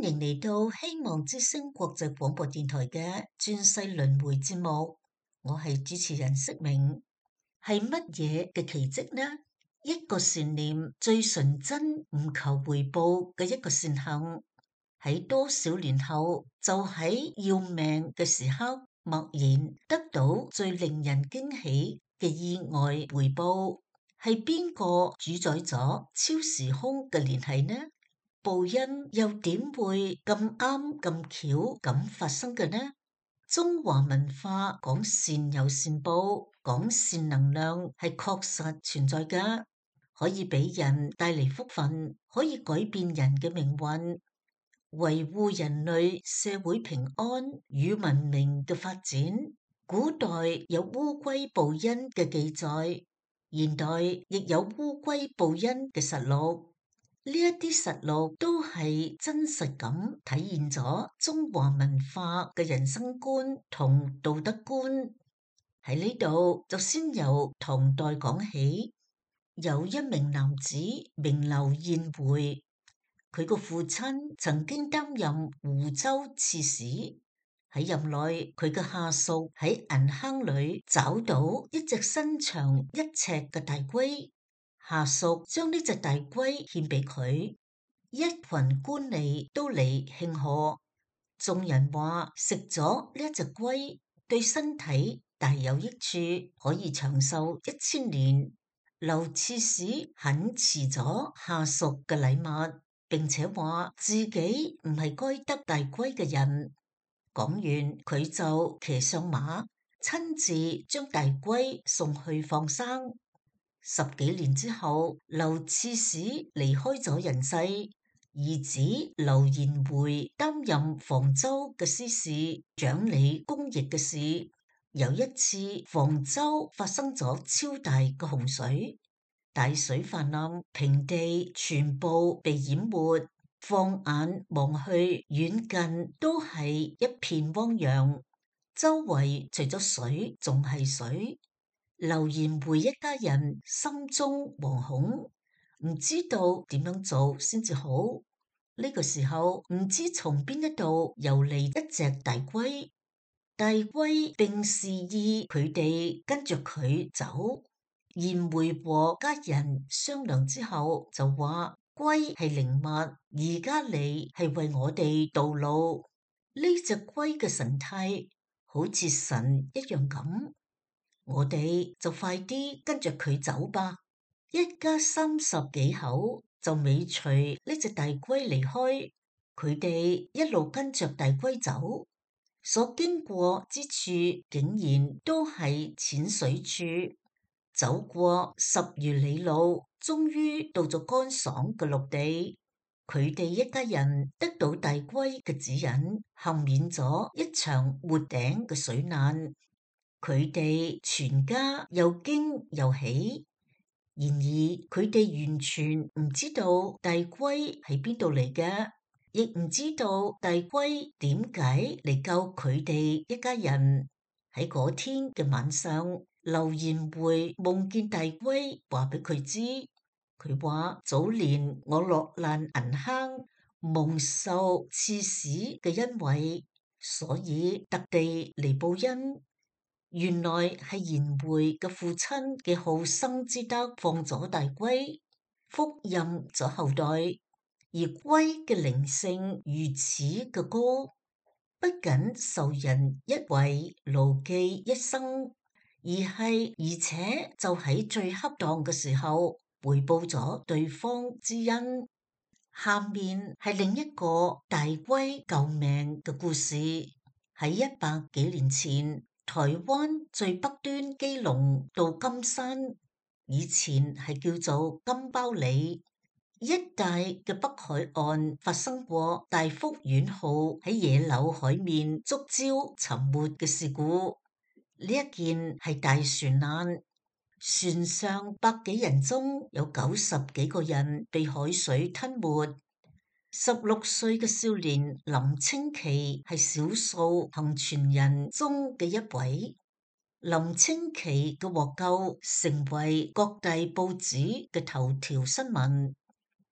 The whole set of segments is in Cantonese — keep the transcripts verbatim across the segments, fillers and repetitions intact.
歡迎嚟到希望之聲國際廣播電台嘅轉世輪迴節目，我係主持人釋明。係乜嘢嘅奇蹟呢？一個善念最純真、唔求回報嘅一個善行，喺多少年後就喺要命嘅時刻，默然得到最令人驚喜嘅意外回報。係邊個主宰咗超時空嘅聯繫呢？報恩又點會咁啱咁巧咁發生嘅呢？中華文化講善有善報，講善能量係確實存在㗎，可以俾人帶嚟福分，可以改變人嘅命運，維護人類社會平安與文明嘅發展。古代有烏龜報恩嘅記載，現代亦有烏龜報恩嘅實錄。呢一啲實錄都係真實咁體現咗中華文化嘅人生觀同道德觀。喺呢度就先由唐代講起，有一名男子名劉賢回，佢個父親曾經擔任湖州刺史，喺任內佢嘅下屬喺銀坑裏找到一隻身長一尺嘅大龜。下屬將呢隻大龜獻俾佢，一群官吏都嚟慶賀。眾人話食咗呢一隻龜對身體大有益處，可以長壽一千年。劉刺史很辭咗下屬嘅禮物，並且話自己唔係該得大龜嘅人。講完佢就騎上馬，親自將大龜送去放生。十幾年之後，劉刺史離開咗人世，兒子劉賢回擔任房州嘅司事，掌理公役嘅事。有一次，房州發生咗超大嘅洪水，大水泛濫，平地全部被淹沒，放眼望去，遠近都係一片汪洋，周圍除咗水仲係水。劉賢回一家人心中惶恐，唔知道點樣做先至好。呢個時候唔知從邊一度游嚟一隻大龜，大龜並示意佢哋跟着佢走。賢回和家人商量之後就話：龜係靈物，而家嚟係為我哋導路。呢隻龜嘅神態好似神一樣咁。我哋就快啲跟着佢走吧。一家三十幾口就尾隨呢隻大龜離開，佢哋一路跟着大龜走，所經過之處竟然都係淺水處。走過十餘里路，終於到咗乾爽嘅陸地。佢哋一家人得到大龜嘅指引，幸免咗一場沒頂嘅水難。佢哋全家又驚又喜，然而佢哋完全唔知道大龜喺邊度嚟嘅，亦唔知道大龜點解嚟救佢哋一家人。喺嗰天嘅晚上，劉賢回夢見大龜話俾佢知，佢話早年我落難銀坑，蒙受刺史嘅恩惠，所以特地嚟報恩。原來係賢回嘅父親嘅好生之德放咗大龜，福蔭咗後代，而龜嘅靈性如此嘅高，不僅受人一惠牢記一生，而係而且就喺最恰當嘅時候回報咗對方之恩。下面係另一個大龜救命嘅故事。喺一百幾年前，台灣最北端基隆到金山，以前係叫做金包里一帶嘅北海岸，發生過大福丸號喺野柳海面觸礁沉沒嘅事故。呢一件係大船難，船上百幾人中有九十幾個人被海水吞沒。十六歲嘅少年林清奇係少數幸存人中嘅一位。林清奇嘅獲救成為各大報紙嘅頭條新聞。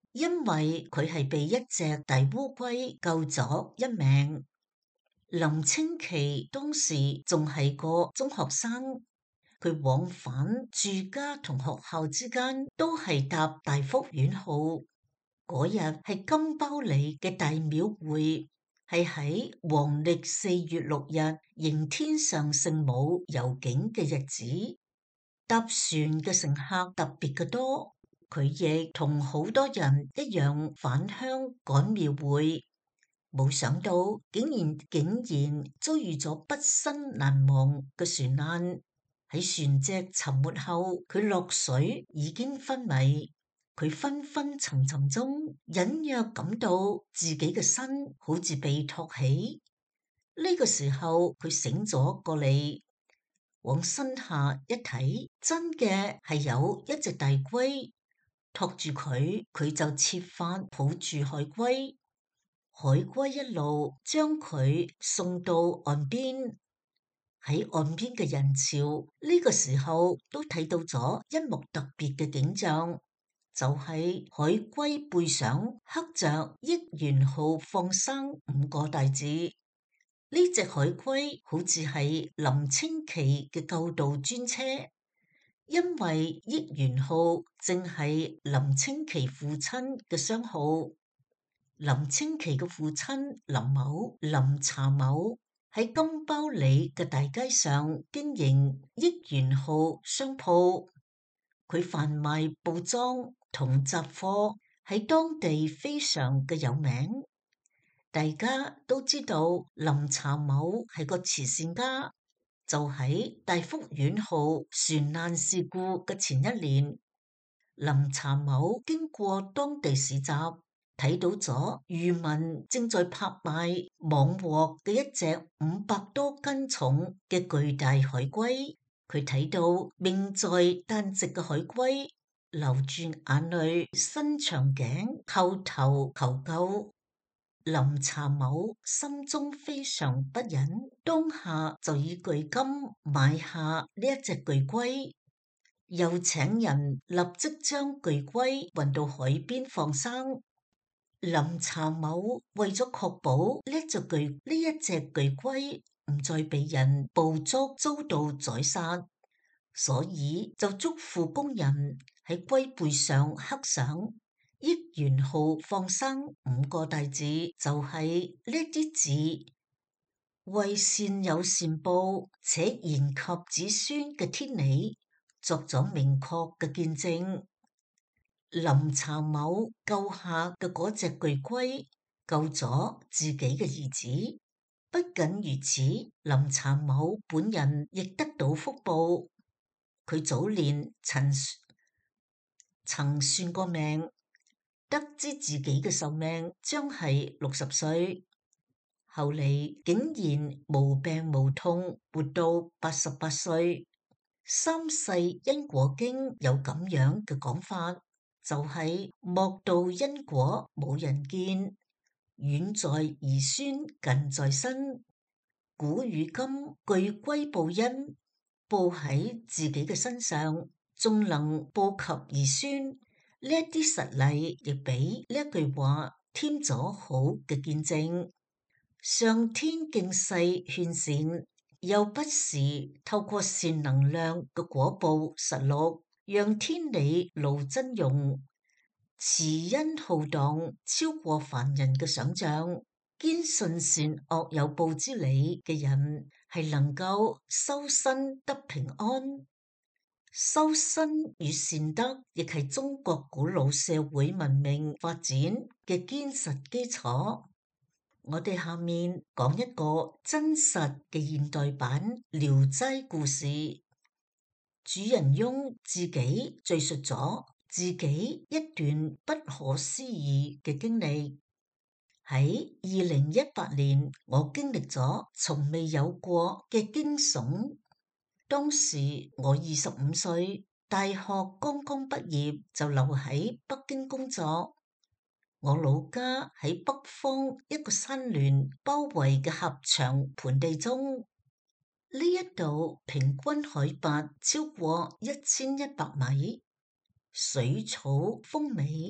因為佢係被一隻大烏龜救咗一命。林清奇當時仲係個中學生，佢往返住家同學校之間都係搭大福丸號。嗰日係金包里嘅大廟會，係喺黃曆四月六日迎天上聖母遊境嘅日子。搭船嘅乘客特別嘅多，佢亦同好多人一樣返鄉趕廟會。冇想到竟然竟然遭遇咗畢生難忘嘅船難。喺船隻沉沒後，佢落水已經昏迷。佢昏昏沉沉中，隱約感到自己嘅身好似被托起。呢個時候，佢醒咗過嚟，往身下一睇，真嘅係有一隻大龜托住佢，佢就設法抱住海龜。海龜一路將佢送到岸邊。喺岸邊嘅人潮呢個時候都睇到咗一幕特別嘅景象，就係海龜背上刻着益元號放生五個大字。呢隻海龜好似係林清奇嘅救度專車，因為益元號正係林清奇父親嘅商號。林清奇嘅父親林某、林查某喺金包里嘅大街上經營益元號商鋪，佢販賣布莊同雜貨，喺當地非常嘅有名。大家都知道林查某係個慈善家，就喺大福丸號船難事故嘅前一年，林查某經過當地市集，睇到咗漁民正在拍賣網獲嘅一隻五百多斤重嘅巨大海龜，佢睇到命在旦夕嘅海龜，流住眼淚，伸長頸叩頭求救。林查某心中非常不忍，當下就以巨金買下呢一隻巨龜，又請人立即將巨龜運到海邊放生。林查某為咗確保呢隻巨呢一隻巨龜唔再被人捕捉遭到宰殺，所以就囑咐工人喺龜背上刻上益元號放生五個大字，就係呢啲字，為善有善報且延及子孫嘅天理作咗明確嘅見證。林查某救下嘅嗰隻巨龜救咗自己嘅兒子，不僅如此，林查某本人亦得到福報。佢早年曾曾算過命，得知自己嘅壽命將係六十歲，後嚟竟然無病無痛活到八十八歲。三世因果經有咁樣嘅講法，就係莫道因果冇人見，遠在兒孫近在身。古與今巨龜報恩，報喺自己嘅身上，仲能報及兒孫。呢一啲實例亦俾呢一句話添咗好嘅見證。上天敬世勸善，又不時透過善能量嘅果報實錄，讓天理露真容，慈恩浩蕩，超過凡人嘅想象。堅信善惡有報之理嘅人，係能夠修身得平安。修身與善德亦係中國古老社會文明發展嘅堅實基礎。我哋下面講一個真實嘅現代版《聊齋故事》，主人翁自己敘述咗自己一段不可思議嘅經歷。喺二零一八年，我經歷咗從未有過嘅驚悚。當時我二十五歲，大學剛剛畢業，就留喺北京工作。我老家喺北方一個山巒包圍嘅狹長盆地中，呢一度平均海拔超過一千一百米，水草豐美，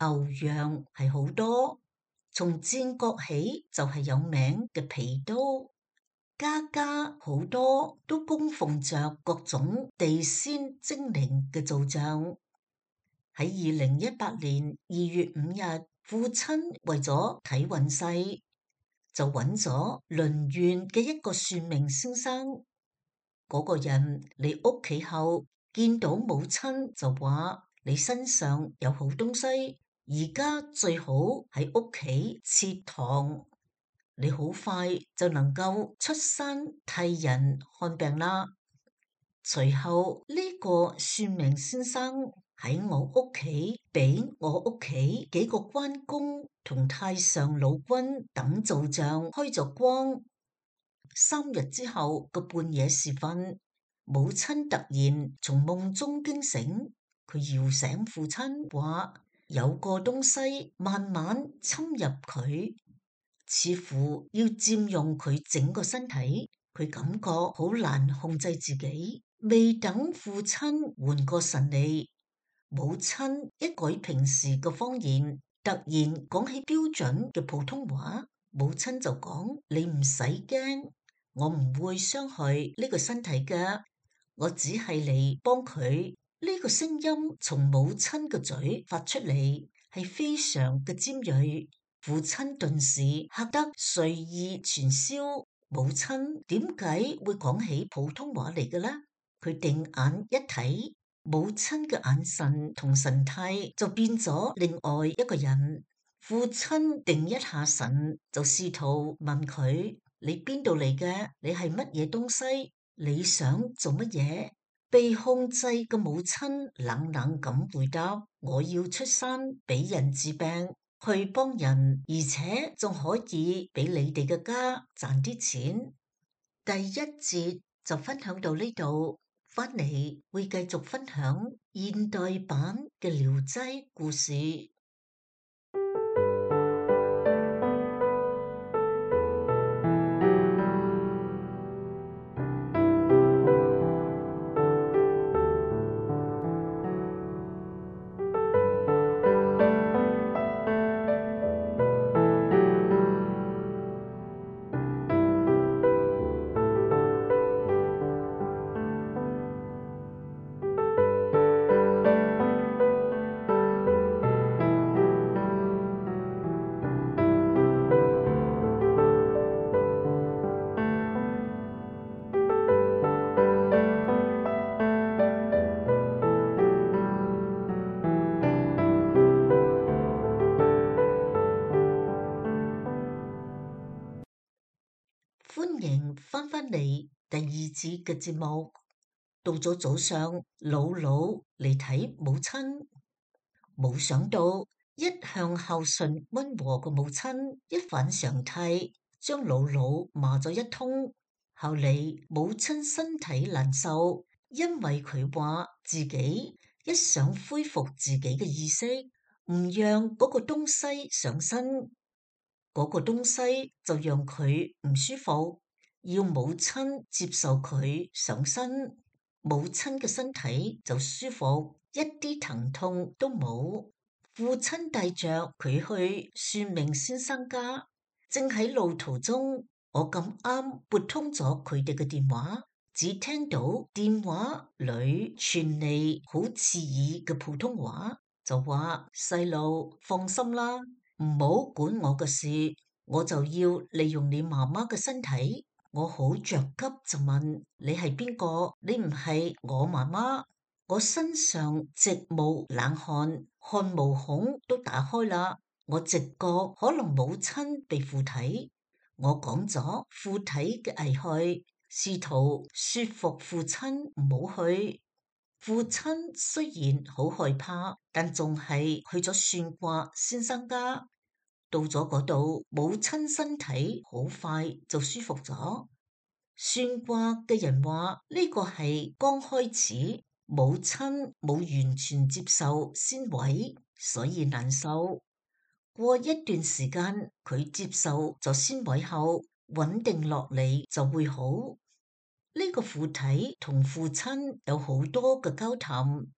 牛羊係好多。從戰國起就係有名嘅皮都，家家好多都供奉着各種地仙精靈嘅造像。喺二零一八年二月五日，父親為咗睇運勢，就揾咗鄰縣嘅一個算命先生。嗰、那個人嚟屋企後，見到母親就話：你身上有好東西，而家最好喺屋企設堂，你好快就能夠出山替人看病啦。隨後呢、這個算命先生喺我屋企俾我屋企幾個關公同太上老君等造像開咗光。三日之後個半夜時分，母親突然從夢中驚醒，佢搖醒父親話：有個東西慢慢侵入佢，似乎要佔用佢整個身體，佢感覺好難控制自己。未等父親緩過神嚟，母親一改平時嘅方言，突然講起標準嘅普通話。母親就講：你唔使驚，我唔會傷害呢個身體嘅，我只係嚟幫佢。呢個聲音從母親嘅嘴發出嚟，係非常嘅尖銳。父親頓時嚇得睡意全消。母親點解會講起普通話嚟嘅呢？佢定眼一睇，母親嘅眼神同神態就變咗另外一個人。父親定一下神，就試圖問佢：你邊度嚟嘅？你係乜嘢東西？你想做乜嘢？被控制嘅母親冷冷咁回答：我要出山俾人治病，去幫人，而且仲可以俾你哋嘅家賺啲錢。第一節就分享到呢度。翻嚟會繼續分享現代版嘅《聊齋故事》。歡迎翻返嚟第二節嘅節目。到咗早上，姥姥嚟睇母親，冇想到一向孝順溫和嘅母親一反常態，將姥姥罵咗一通。後嚟母親身體難受，因為佢話自己一想恢復自己嘅意識，唔讓嗰個東西上身，嗰個東西就讓佢唔舒服，要母親接受佢上身，母親嘅身體就舒服，一啲疼痛都冇。父親帶着佢去算命先生家，正喺路途中，我咁啱撥通咗佢哋嘅電話，只聽到電話裏傳嚟好刺耳嘅普通話，就話：細路放心啦，唔好管我嘅事，我就要利用你媽媽嘅身體。我好着急就問：你係邊個？你唔係我媽媽。我身上直冒冷汗，汗毛孔都打開啦。我直覺可能母親被附體。我講咗附體嘅危害，試圖說服父親唔好去。父親雖然好害怕，但仲係去咗算卦先生家。到咗嗰度，母親身體好快就舒服咗。算卦嘅人話呢個係剛開始，母親冇完全接受先位，所以難受。過一段時間，佢接受咗先位後，穩定落嚟就會好。呢個附體同父親有好多嘅交談。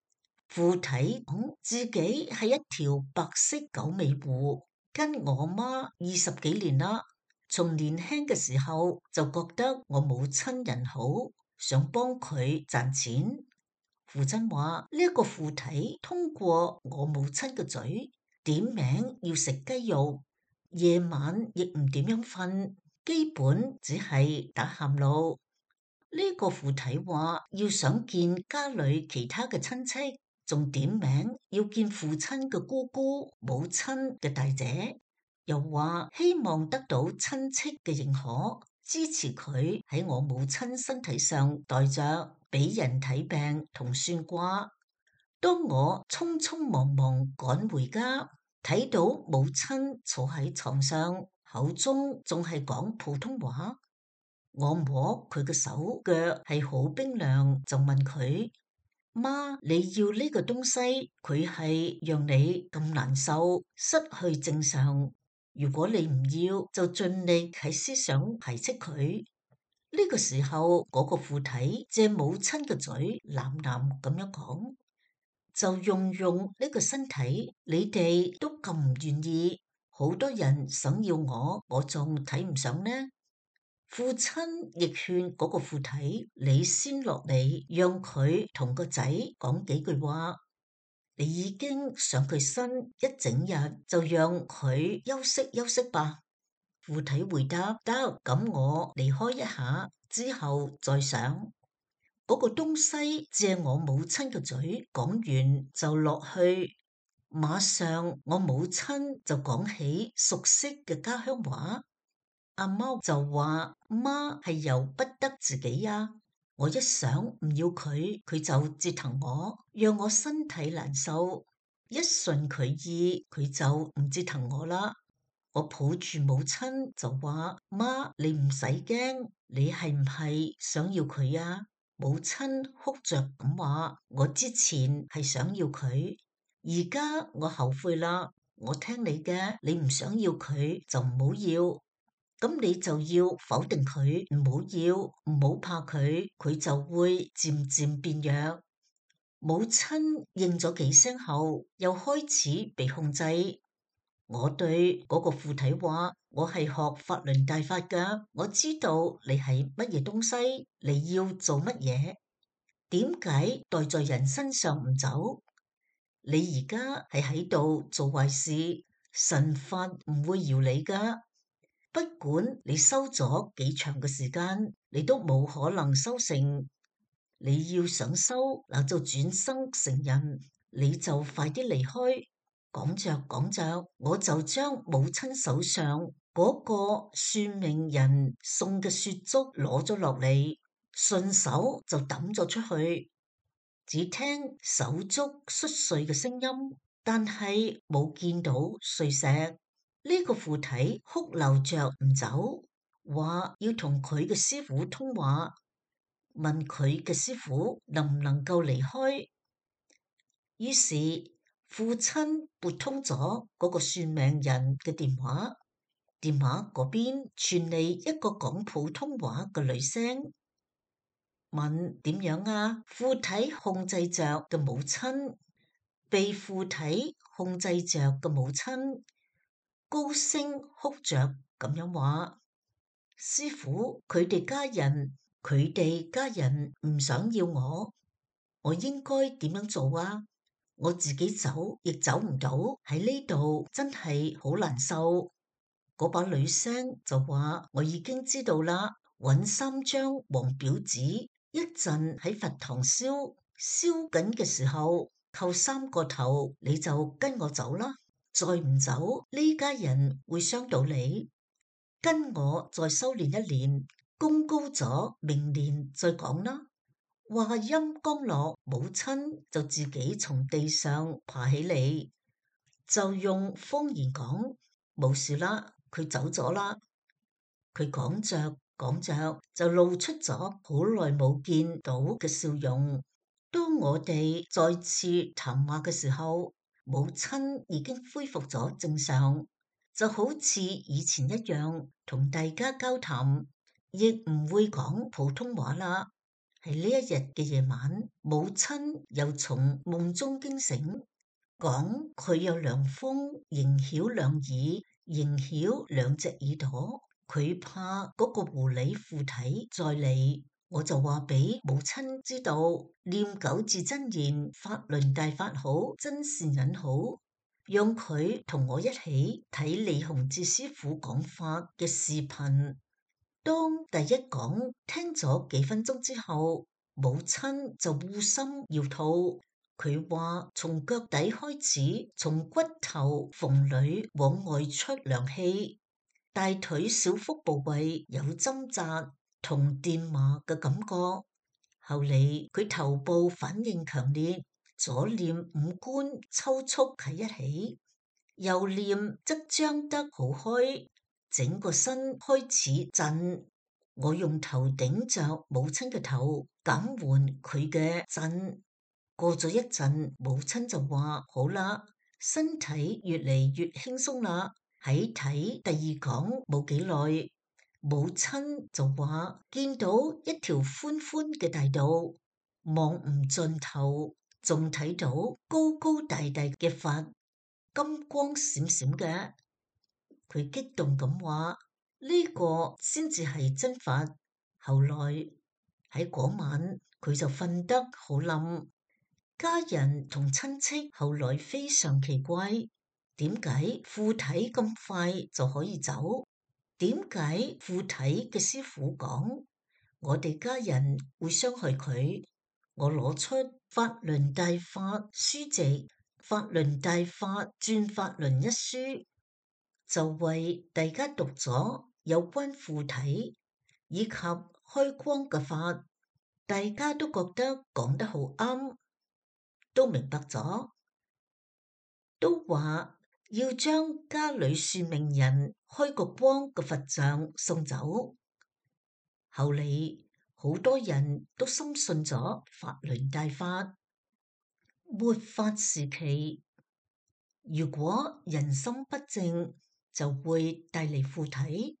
附體講自己係一條白色九尾狐，跟我媽二十幾年啦。從年輕嘅時候就覺得我母親人好，想幫佢賺錢。父親話呢一個附體通過我母親嘅嘴點名要食雞肉，夜晚亦唔點樣瞓，基本只係打喊路。呢個附體話要想見家裏其他嘅親戚，仲點名要見父親嘅姑姑、母親嘅大姐，又話希望得到親戚嘅認可，支持佢喺我母親身體上戴着，俾人睇病同算卦。當我匆匆忙忙趕回家，睇到母親坐喺床上，口中仲係講普通話。我摸佢嘅手腳係好冰涼，就問佢：媽，你要呢個東西，佢係讓你咁難受，失去正常。如果你唔要，就盡力喺思想排斥佢。呢個時候，嗰個附體借母親嘅嘴喃喃咁樣講：就用用呢個身體，你哋都咁唔願意，好多人想要我，我仲睇唔上呢。父親亦勸嗰個附體，你先落嚟，讓佢同個仔講幾句話。你已經上佢身一整日，就讓佢休息休息吧。附體回答：得，咁我離開一下之後再上。嗰個東西借我母親嘅嘴講完就落去，馬上我母親就講起熟悉嘅家鄉話。阿媽就話：媽係由不得自己呀。我一想唔要佢，佢就折騰我，讓我身體難受。一順佢意，佢就唔折騰我啦。我抱住母親就話：媽，你唔使驚，你係唔係想要佢呀？母親哭着咁話：我之前係想要佢，而家我後悔啦。我聽你嘅，你唔想要佢就唔好要。咁你就要否定佢，唔好要，唔好怕佢，佢就會漸漸變弱。母親應咗幾聲後，又開始被控制。我對嗰個附體話：我係學法輪大法噶，我知道你係乜嘢東西，你要做乜嘢，點解待在人身上唔走？你而家係喺度做壞事，神法唔會饒你噶。不管你修咗幾長嘅時間，你都冇可能修成。你要想修，那就轉生成人，你就快啲離開。講着講着，我就將母親手上嗰個算命人送嘅雪竹攞咗落嚟，順手就抌咗出去。只聽手足摔碎嘅聲音，但係冇見到碎石。呢個附體哭鬧着唔走，話要同佢嘅師傅通話，問佢嘅師傅能唔能夠離開。於是父親撥通咗嗰個算命人嘅電話，電話嗰邊傳嚟一個講普通話嘅女聲，問點樣啊？附體控制着嘅母親，被附體控制着嘅母親高聲哭着咁樣話：師傅，佢哋家人，佢哋家人唔想要我，我應該點樣做啊？我自己走亦走唔到，喺呢度真係好難受。嗰把女聲就話：我已經知道啦，搵三張黃表紙，一陣喺佛堂燒，燒緊嘅時候叩三個頭，你就跟我走啦。再唔走，呢家人會傷到你。跟我再修煉一年，功高咗，明年再講啦。話音剛落，母親就自己從地上爬起嚟，就用方言講：冇事啦，佢走咗啦。佢講着講着就露出咗好耐冇見到嘅笑容。當我哋再次談話嘅時候，母親已經恢復咗正常，就好似以前一樣同大家交談，亦唔會講普通話啦。 喺呢一日嘅夜晚，母親又從夢中驚醒，講佢有涼風，迎曉兩耳，迎曉兩隻耳朵，佢怕嗰個狐狸附體再嚟。我就話俾母親知道，念九字真言，法輪大法好，真善忍好，讓佢同我一起睇李洪志師傅講法嘅視頻。當第一講聽咗幾分鐘之後，母親就護心搖頭。佢話從腳底開始，從骨頭縫裏往外出涼氣，大腿小腹部位有針扎同電麻嘅感覺。後嚟佢頭部反應強烈，左臉五官抽搐喺一起，右臉則張得好開，整個身開始震。我用頭頂着母親嘅頭，減緩佢嘅震。過咗一陣，母親就話好啦，身體越嚟越輕鬆啦。喺睇第二講冇幾耐，母親就話見到一條寬寬嘅大道，望唔盡頭，仲睇到高高大大嘅佛，金光閃閃嘅。佢激動咁話呢個先至係真佛。後來喺嗰晚佢就瞓得好冧。家人同親戚後來非常奇怪，點解附體咁快就可以走？點解附體嘅師傅講我哋家人會傷害佢？我攞出《法輪大法》書籍《法輪大法轉法輪》一書，就為大家讀咗有關附體以及開光嘅法，大家都覺得講得好啱。都明白咗，都話要將家裏算命人開個光嘅佛像送走。後嚟好多人都深信咗法輪大法。末法時期，如果人心不正，就會帶嚟附體。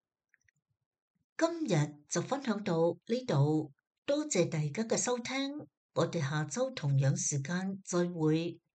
今日就分享到呢度，多謝大家嘅收聽。我哋下周同樣時間再會。